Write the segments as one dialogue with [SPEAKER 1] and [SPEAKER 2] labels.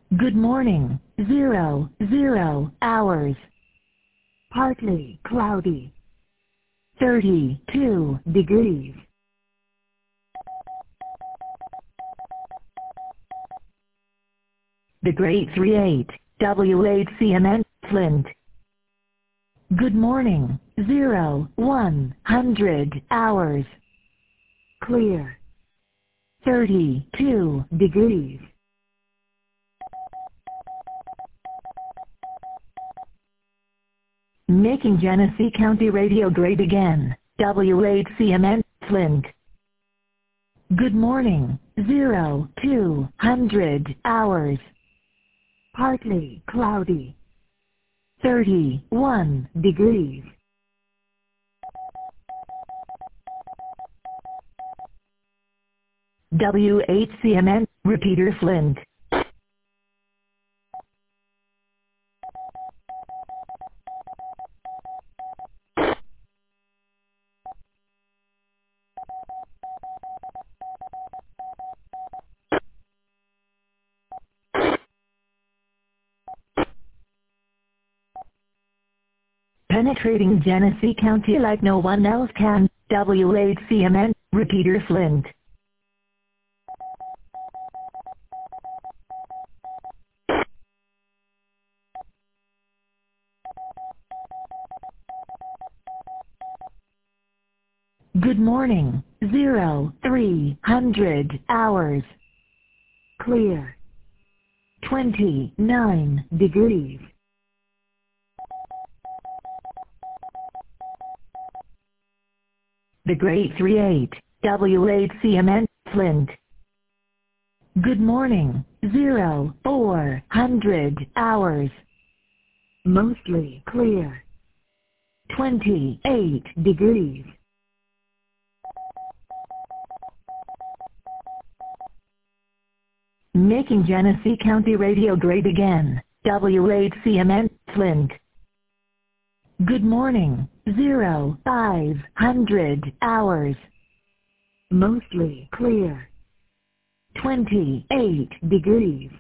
[SPEAKER 1] Good morning, 00 hours. Partly cloudy. 32 degrees. The Great 38, WHCMN, Flint. Good morning, 100 hours. Clear. 32 degrees. Making Genesee County radio great again, WHCMN, Flint. Good morning, 200 hours. Partly cloudy. 31 degrees. WHCMN, repeater Flint. Penetrating Genesee County like no one else can, WHCMN, repeater Flint. Good morning, 300 hours. Clear. 29 degrees. The Great 38, WHCMN, Flint. Good morning, 400 hours. Mostly clear. 28 degrees. Making Genesee County radio great again, WHCMN, Flint. Good morning, 500 hours. Mostly clear. 28 degrees.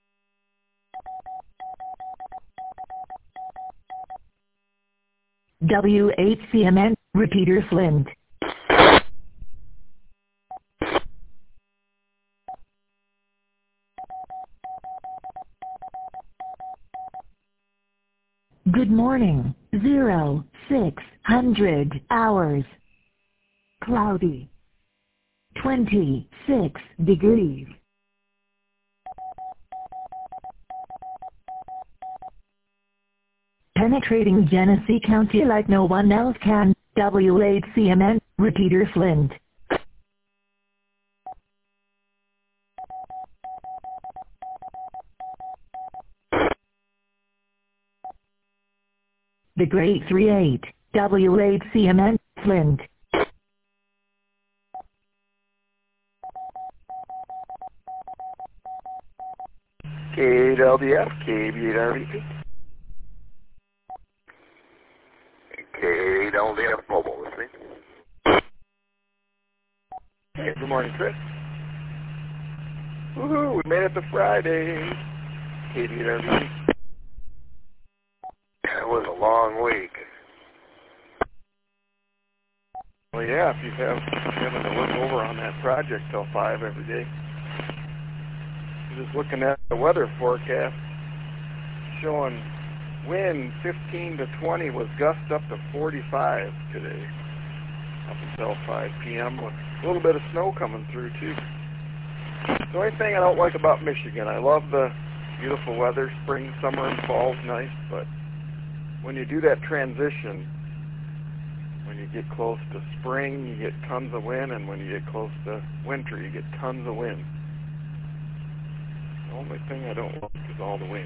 [SPEAKER 1] WHCMN, repeater Flint. Good morning, 600 hours. Cloudy. 26 degrees. Penetrating Genesee County like no one else can, WHCMN, repeater Flint. The Great 38, WHCMN, Flint.
[SPEAKER 2] KLDF, KB8RVP. KLDF Mobile with me. Hey, good morning, Chris. Woohoo, we made it to Friday. KB8RVP. It was a long week. Well, yeah, if you having to work over on that project till 5 every day. Just looking at the weather forecast, showing wind 15 to 20 with gusts up to 45 today, up until 5 p.m. with a little bit of snow coming through too. The only thing I don't like about Michigan, I love the beautiful weather, spring, summer, and fall's nice, but when you do that transition, when you get close to spring, you get tons of wind, and when you get close to winter, you get tons of wind. The only thing I don't like is all the wind.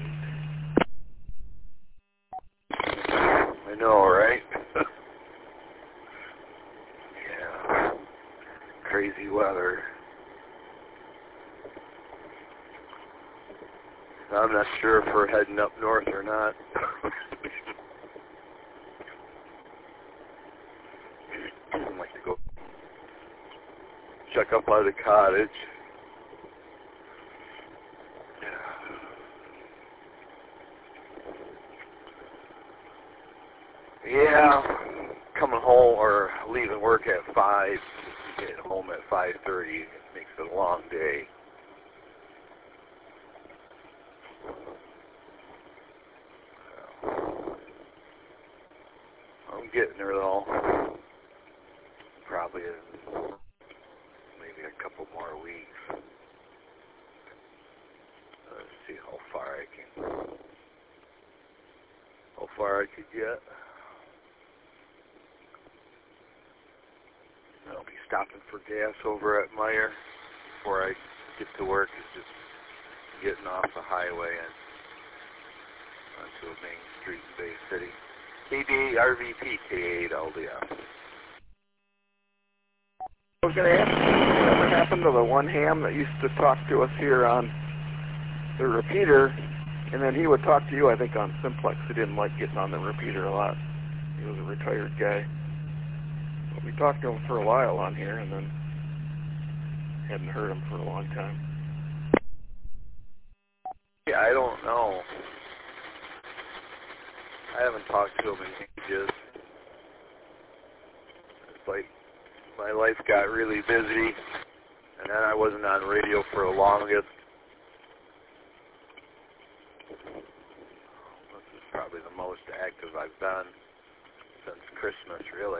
[SPEAKER 3] I know, right? Yeah. Crazy weather. I'm not sure if we're heading up north or not. I'd like to go check up by the cottage. Yeah, coming home or leaving work at 5, getting home at 5:30 makes it a long day. I'm getting there though. Probably maybe a couple more weeks. Let's see how far I could get. I'll be stopping for gas over at Meyer before I get to work. Is just getting off the highway and onto a main street in Bay City. KD RVP K8 LDF.
[SPEAKER 2] I was going to ask you what happened to the one ham that used to talk to us here on the repeater, and then he would talk to you, I think, on Simplex. He didn't like getting on the repeater a lot. He was a retired guy. But we talked to him for a while on here, and then hadn't heard him for a long time.
[SPEAKER 3] Yeah, I don't know. I haven't talked to him in ages. It's like my life got really busy, and then I wasn't on radio for the longest. This is probably the most active I've been since Christmas, really.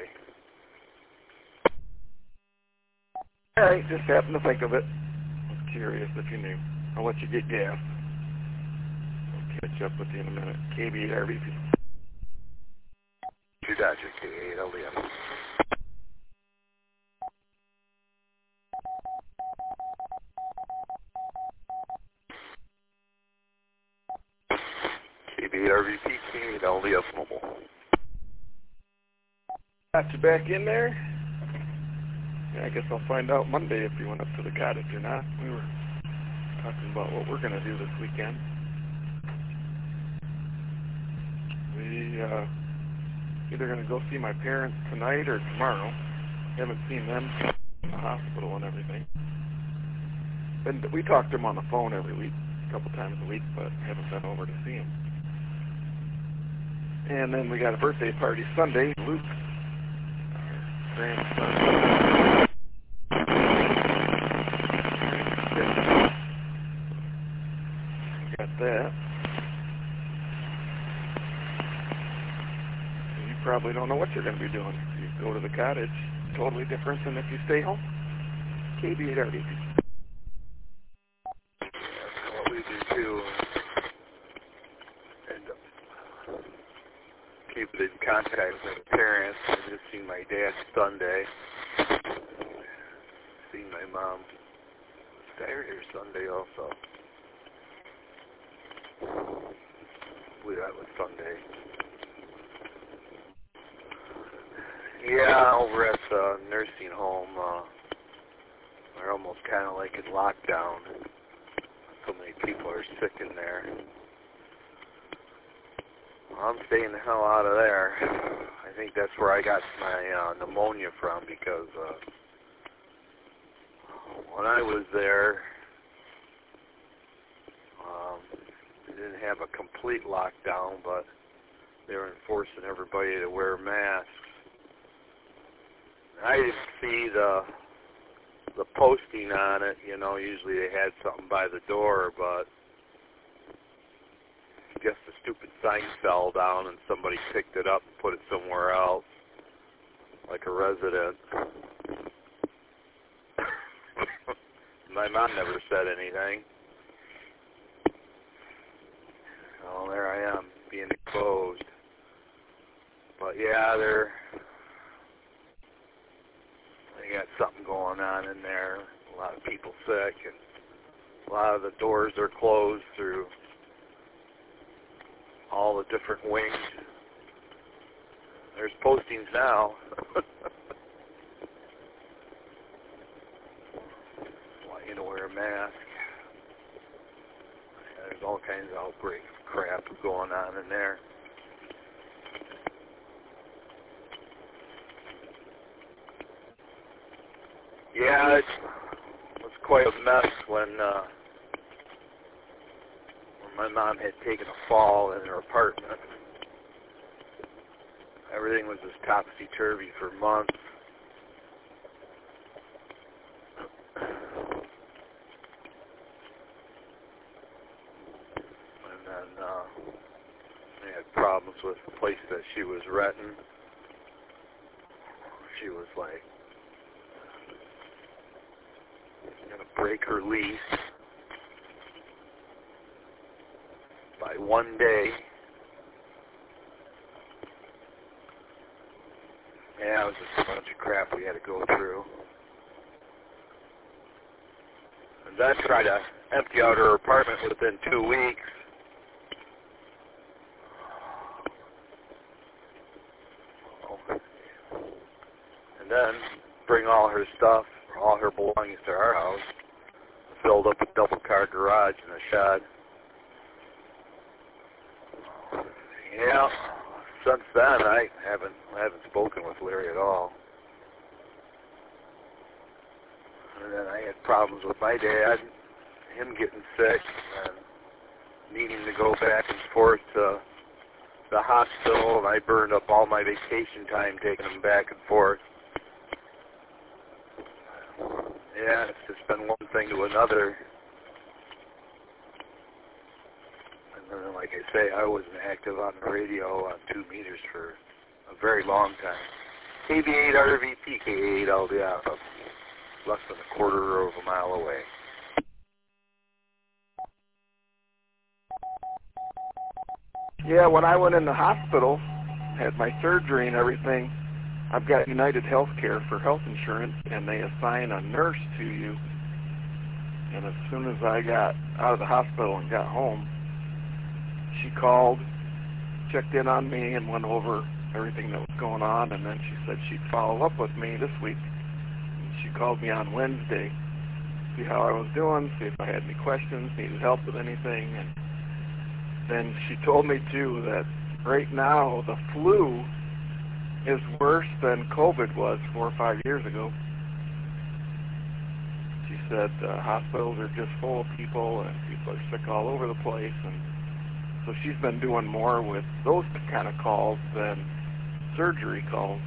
[SPEAKER 2] I just happened to think of it. I was curious if you knew. I'll let you get gas. I'll catch up with you in a minute. KB RVP.
[SPEAKER 3] Dodger K8 LDF. KB RVP K8 LDF Mobile.
[SPEAKER 2] Got you back in there? Yeah, I guess I'll find out Monday if you went up to the cottage or not. We were talking about what we're going to do this weekend. We either going to go see my parents tonight or tomorrow. Haven't seen them in the hospital and everything. And we talk to them on the phone every week, a couple times a week, but haven't been over to see them. And then we got a birthday party Sunday. Luke, our grandson. Got that. You probably don't know what you're going to be doing. If you go to the cottage, totally different than if you stay home. KB8RVP.
[SPEAKER 3] That's what we do too. And keep in contact with my parents. I just seen my dad Sunday. Seen my mom Saturday or Sunday also. I believe that was Sunday. Yeah, over at the nursing home, they're almost kind of like in lockdown. So many people are sick in there. Well, I'm staying the hell out of there. I think that's where I got my pneumonia from, because when I was there, they didn't have a complete lockdown, but they were enforcing everybody to wear masks. I didn't see the posting on it, you know. Usually they had something by the door, but I guess the stupid sign fell down and somebody picked it up and put it somewhere else, like a resident. My mom never said anything. Oh, there I am, being exposed. But yeah, they got something going on in there. A lot of people sick, and a lot of the doors are closed through all the different wings. There's postings now. Want you to wear a mask. Yeah, there's all kinds of outbreak crap going on in there. Yeah, it was quite a mess when my mom had taken a fall in her apartment. everything was just topsy-turvy for months. And then they had problems with the place that she was renting. She was like going to break her lease by one day. Yeah, it was just a bunch of crap we had to go through. And then try to empty out her apartment within 2 weeks. And then bring all her stuff, all her belongings to our house. Filled up a double-car garage and a shed. Yeah, since then I haven't spoken with Larry at all. And then I had problems with my dad, him getting sick and needing to go back and forth to the hospital, and I burned up all my vacation time taking him back and forth. Yeah, it's just been one thing to another. And then, like I say, I wasn't active on the radio on 2 meters for a very long time. KB8 RVP, K8 LDF, less than a quarter of a mile away.
[SPEAKER 2] Yeah, when I went in the hospital, had my surgery and everything, I've got United Healthcare for health insurance, and they assign a nurse to you. And as soon as I got out of the hospital and got home, she called, checked in on me, and went over everything that was going on, and then she said she'd follow up with me this week. And she called me on Wednesday, see how I was doing, see if I had any questions, needed help with anything, and then she told me, too, that right now the flu is worse than COVID was 4 or 5 years ago. She said hospitals are just full of people and people are sick all over the place, and so she's been doing more with those kind of calls than surgery calls.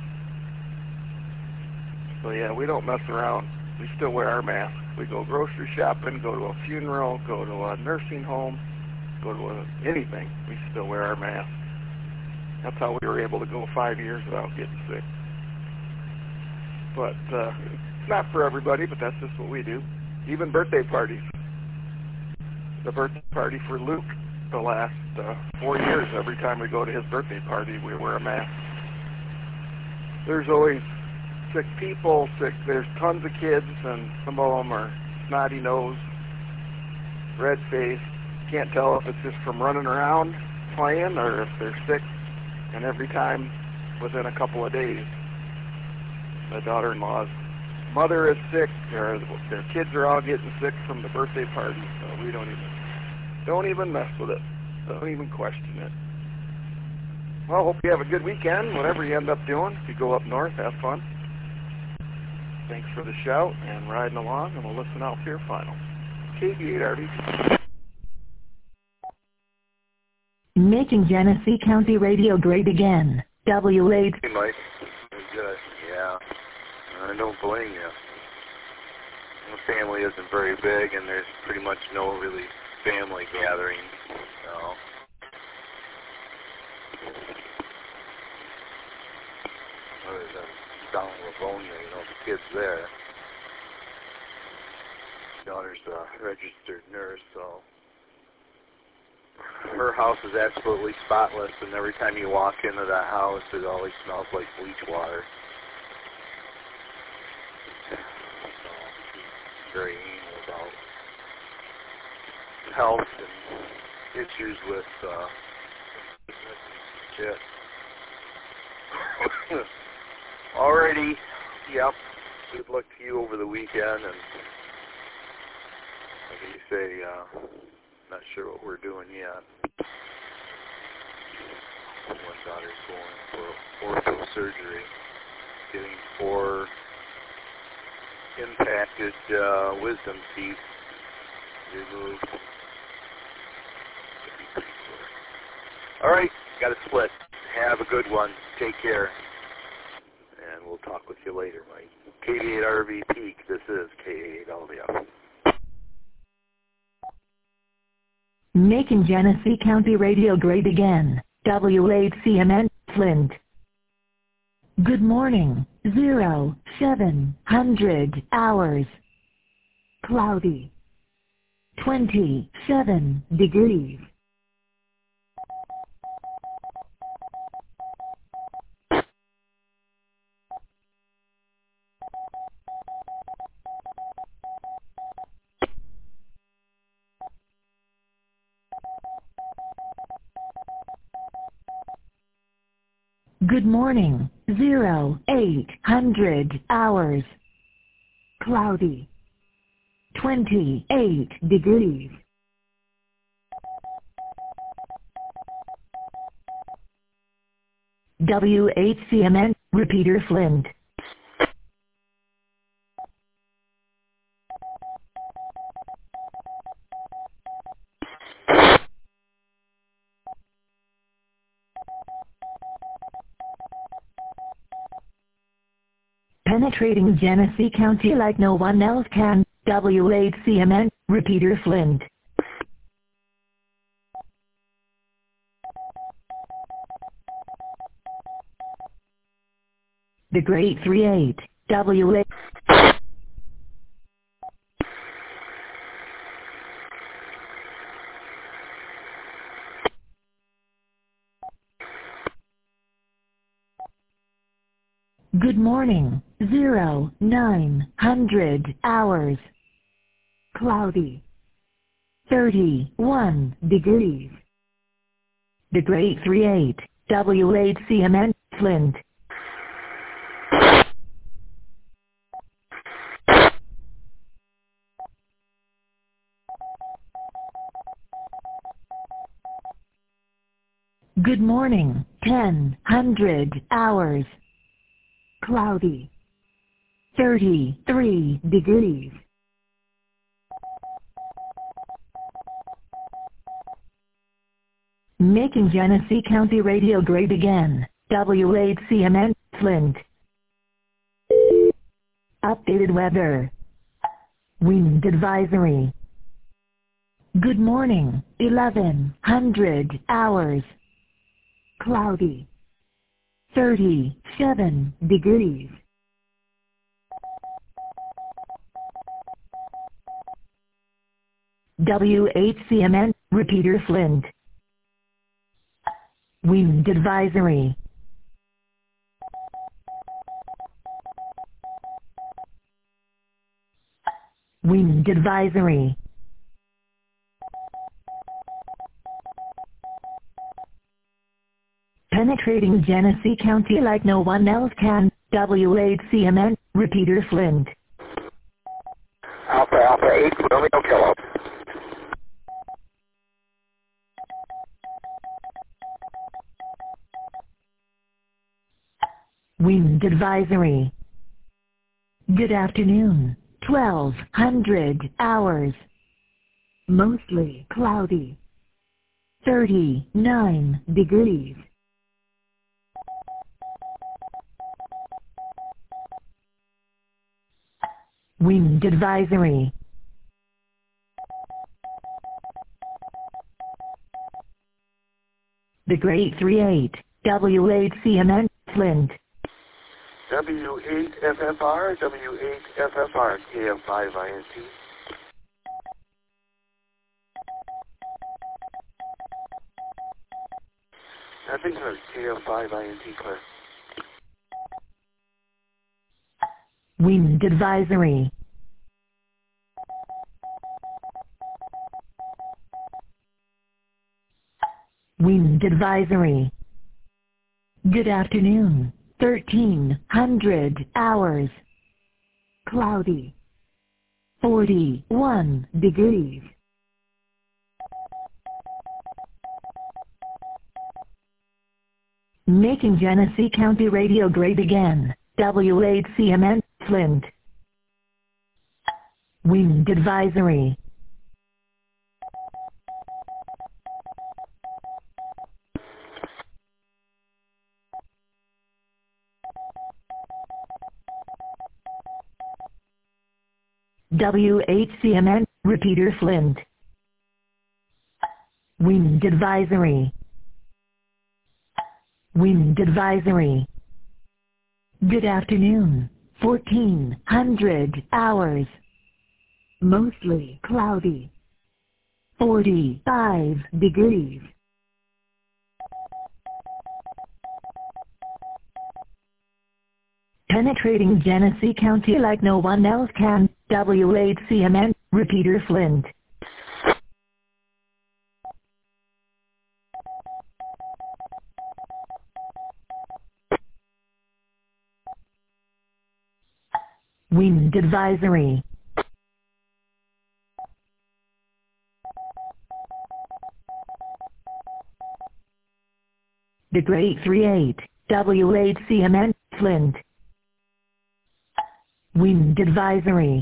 [SPEAKER 2] So yeah, we don't mess around. We still wear our masks. We go grocery shopping, go to a funeral, go to a nursing home, go to anything. We still wear our masks. That's how we were able to go 5 years without getting sick. But it's not for everybody, but that's just what we do. Even birthday parties. The birthday party for Luke, the last 4 years, every time we go to his birthday party, we wear a mask. There's always sick people, there's tons of kids, and some of them are snotty-nosed, red-faced. Can't tell if it's just from running around playing or if they're sick. And every time, within a couple of days, my daughter-in-law's mother is sick, or their kids are all getting sick from the birthday party. So we don't even mess with it. Don't even question it. Well, hope you have a good weekend, whatever you end up doing. If you go up north, have fun. Thanks for the shout and riding along, and we'll listen out for your final. KB8 RV.
[SPEAKER 1] Making Genesee County radio great again. W8.
[SPEAKER 3] Hey, Mike. Good. Yeah. I don't blame you. The family isn't very big, and there's pretty much no really family gathering. So. Other than down in Livonia, the kids there. Daughter's a registered nurse, so. Her house is absolutely spotless, and every time you walk into that house, it always smells like bleach water. So, she's very anal about health and issues with shit. Alrighty, yep. Good luck to you over the weekend, and like you say, not sure what we're doing yet. One daughter's going for ortho surgery, getting 4 impacted wisdom teeth removed. All right, got it split. Have a good one. Take care. And we'll talk with you later, Mike. K88RV Peak. This is K88LVF.
[SPEAKER 1] Making Genesee County radio great again. W8CMN, Flint. Good morning. 0700 hours. Cloudy. 27 degrees. Good morning. 0800 hours. Cloudy. 28 degrees. W8CMN, Repeater Flint. Penetrating Genesee County like no one else can. W8CMN, Repeater Flint. The Great 38, W8. Good morning. 0900 hours. Cloudy. 31 degrees. The Great 38, W8CMN, Flint. Good morning. 1000 hours. Cloudy. 33 degrees. Making Genesee County radio great again. W8CMN, Flint. Updated weather. Wind advisory. Good morning. 1100 hours. Cloudy. 37 degrees. W8CMN, Repeater Flint. Wind advisory. Wind advisory. Penetrating Genesee County like no one else can. W8CMN, Repeater Flint.
[SPEAKER 3] Alpha 8, Romeo Kilo.
[SPEAKER 1] Wind advisory. Good afternoon. 1200 hours. Mostly cloudy. 39 degrees. Wind advisory. The Great 38, W8CMN, Flint.
[SPEAKER 3] W8FFR, W8FFR, KF5INT. I think it was KF5INT, Claire.
[SPEAKER 1] Wind advisory. Wind advisory. Good afternoon. 1300 hours. Cloudy. 41 degrees. Making Genesee County radio great again. W8CMN, Flint. Wind advisory. WHCMN, repeater Flint. Wind advisory. Wind advisory. Good afternoon. 1400 hours. Mostly cloudy. 45 degrees. Penetrating Genesee County like no one else can. WHCMN, repeater Flint. Wind advisory. The Great 38, WHCMN, Flint. Wind advisory.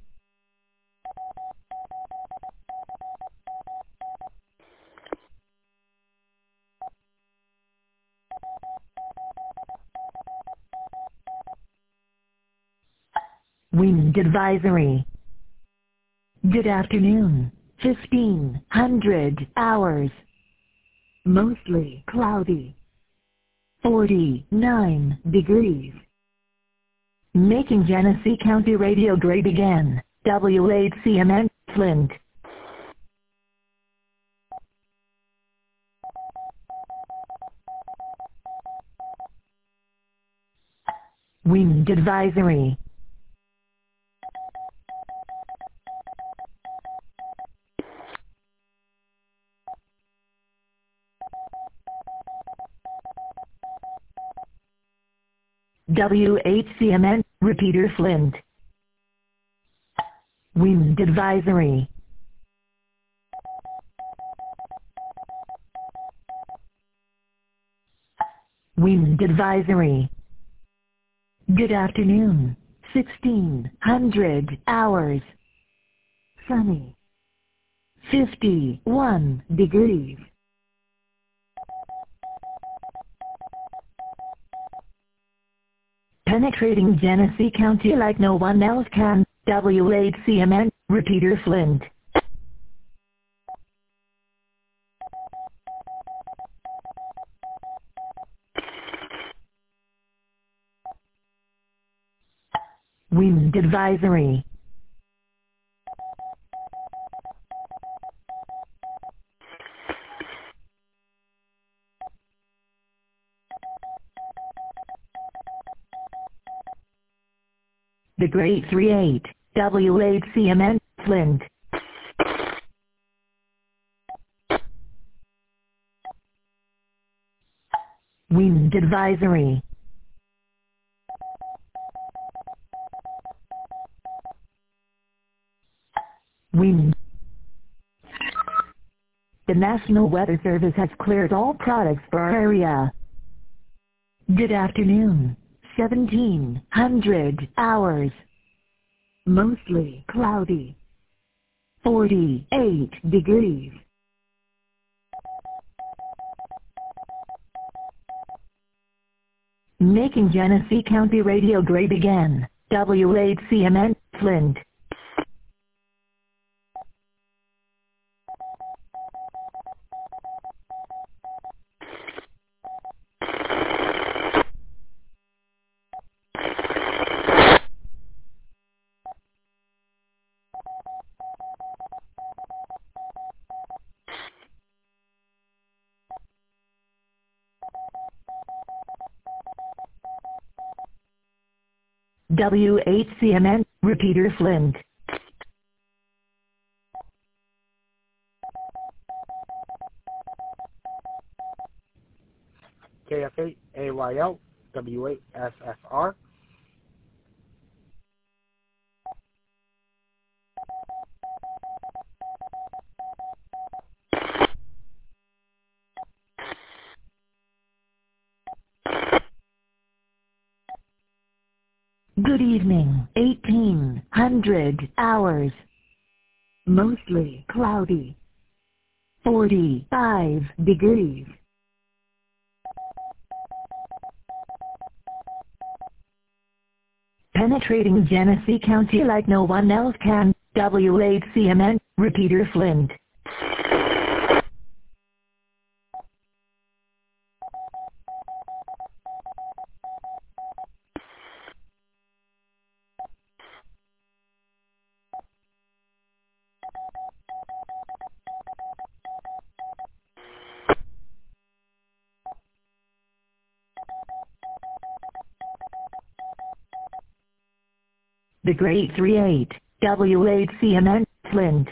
[SPEAKER 1] Wind advisory. Good afternoon. 1500 hours. Mostly cloudy. 49 degrees. Making Genesee County radio great again. WHCMN, Flint. Wind advisory. WHCMN, repeater Flint. Wind advisory. Wind advisory. Good afternoon. 1600 hours. Sunny. 51 degrees. Penetrating Genesee County like no one else can. WHCMN, repeater Flint. Wind advisory. The Great 38, WHCMN, Flint. Wind advisory. Wind. The National Weather Service has cleared all products for our area. Good afternoon. 1700 hours. Mostly cloudy. 48 degrees. Making Genesee County radio great again. WHCMN, Flint. WHCMN, repeater Flint.
[SPEAKER 4] KFA, AYL, WASFR.
[SPEAKER 1] Good evening. 1800 hours. Mostly cloudy. 45 degrees. Penetrating Genesee County like no one else can. W8CMN, Repeater Flint. The Great 38, W8CMN, Flint.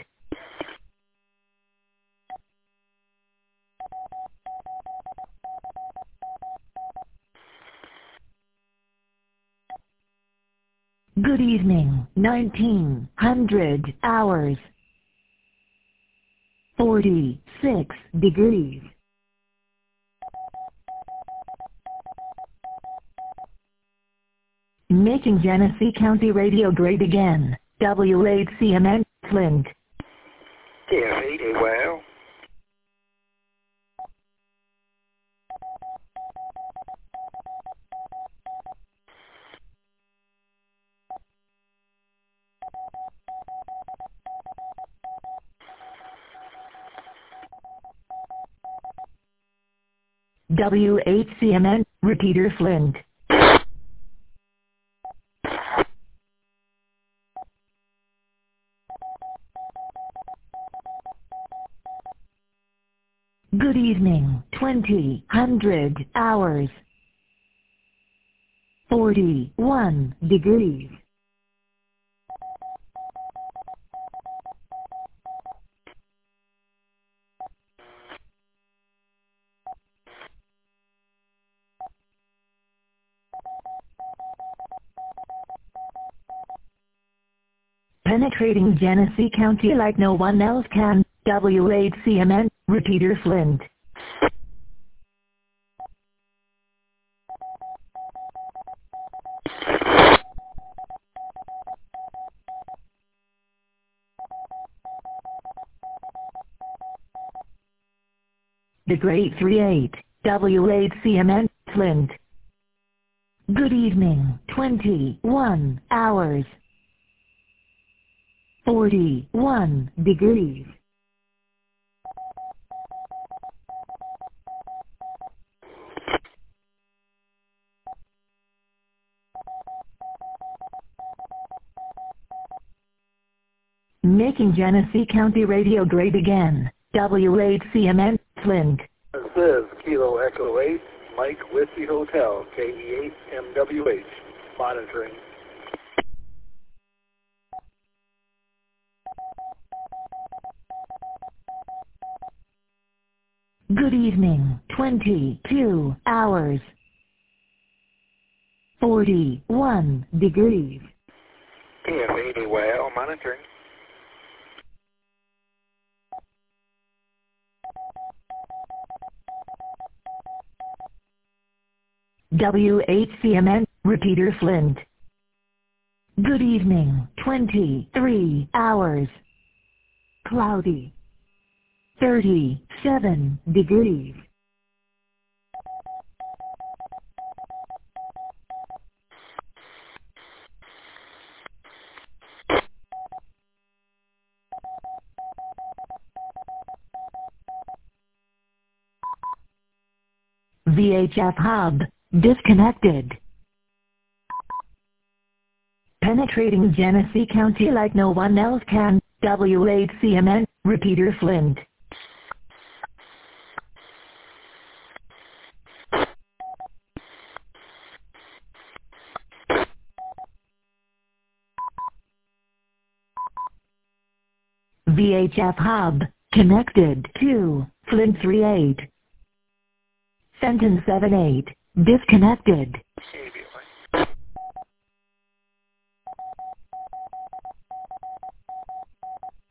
[SPEAKER 1] Good evening, 1900 hours. 46 degrees. Making Genesee County radio great again. W8CMN, Flint.
[SPEAKER 3] KF8, well.
[SPEAKER 1] W8CMN, Repeater Flint. Good evening, 2000 hours. 41 degrees. Penetrating Genesee County like no one else can. W8CMN, Repeater Flint. The Great 38, W8CMN, Flint. Good evening, 21 hours. 41 degrees. Making Genesee County radio great again. W8CMN, Flint.
[SPEAKER 3] This is Kilo Echo 8, Mike Whiskey Hotel, KE8MWH, monitoring.
[SPEAKER 1] Good evening, 22 hours. 41 degrees.
[SPEAKER 3] KF8, well, monitoring.
[SPEAKER 1] W8CMN, Repeater Flint. Good evening, 23 hours. Cloudy. 37 degrees. VHF hub disconnected. Penetrating Genesee County like no one else can. W8CMN, Repeater Flint. VHF hub connected to Flint 38. Fenton 78 disconnected.